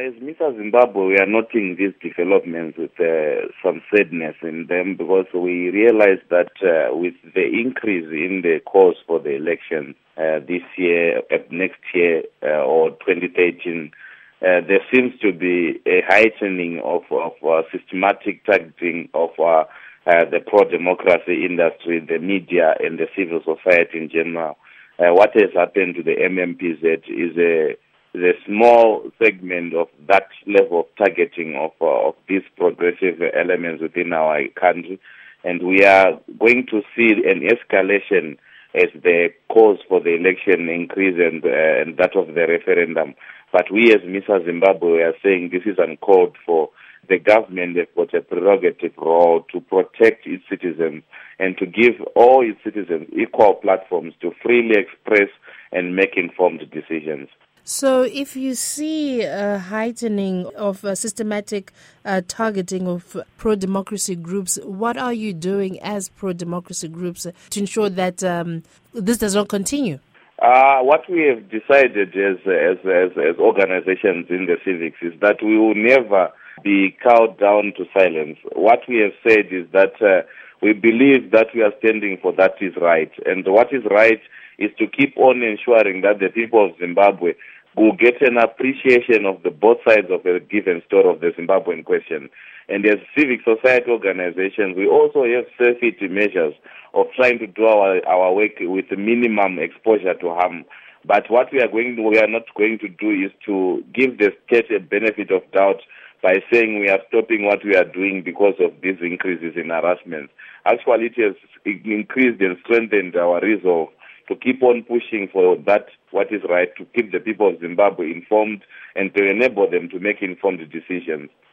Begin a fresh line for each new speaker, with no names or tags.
As Mr. Zimbabwe, we are noting these developments with some sadness in them because we realize that with the increase in the calls for the election this year, next year, or 2013, there seems to be a heightening of systematic targeting of the pro-democracy industry, the media, and the civil society in general. What has happened to the MMPZ is a small segment of that level of targeting of these progressive elements within our country, and we are going to see an escalation as the calls for the election increase and that of the referendum. But we as Mr. Zimbabwe are saying this is uncalled for. The government has got a prerogative role to protect its citizens and to give all its citizens equal platforms to freely express and make informed decisions.
So if you see a heightening of systematic targeting of pro-democracy groups, what are you doing as pro-democracy groups to ensure that this does not continue?
What we have decided as organizations in the civics is that we will never be cowed down to silence. What we have said is that we believe that we are standing for that is right. And what is right is to keep on ensuring that the people of Zimbabwe will get an appreciation of the both sides of a given story of the Zimbabwean question. And as civic society organizations, we also have safety measures of trying to do our work with minimum exposure to harm. But what we are not going to do is to give the state a benefit of doubt by saying we are stopping what we are doing because of these increases in harassment. Actually, it has increased and strengthened our resolve to keep on pushing for that what is right, to keep the people of Zimbabwe informed and to enable them to make informed decisions.